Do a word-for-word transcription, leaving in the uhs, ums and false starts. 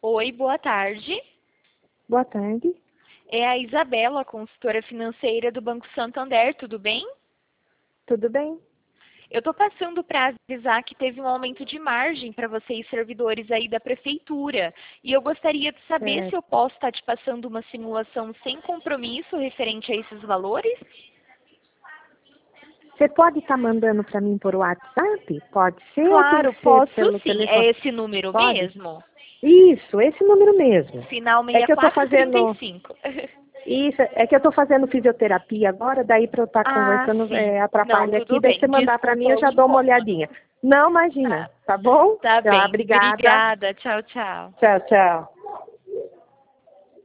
Oi, boa tarde. Boa tarde. É a Isabela, consultora financeira do Banco Santander, tudo bem? Tudo bem? Eu estou passando para avisar que teve um aumento de margem para vocês, servidores aí da prefeitura. E eu gostaria de saber Certo. se eu posso estar te passando uma simulação sem compromisso referente a esses valores? Você pode estar mandando para mim por WhatsApp? Pode ser ou tem Claro, que ser posso pelo sim. telefone? É esse número Pode? mesmo? Isso, esse número mesmo. Final É que eu estou sessenta e quatro trinta e fazendo... cinco. Isso, é que eu estou fazendo fisioterapia agora, daí para eu estar Ah, conversando sim. é, Não, atrapalha aqui, tudo daí você bem. mandar para mim Desculpa eu o já dou uma incômodo. olhadinha. Não, imagina, Tá, tá bom? tá Tá, bem. obrigada. Obrigada. Tchau, tchau. Tchau, tchau.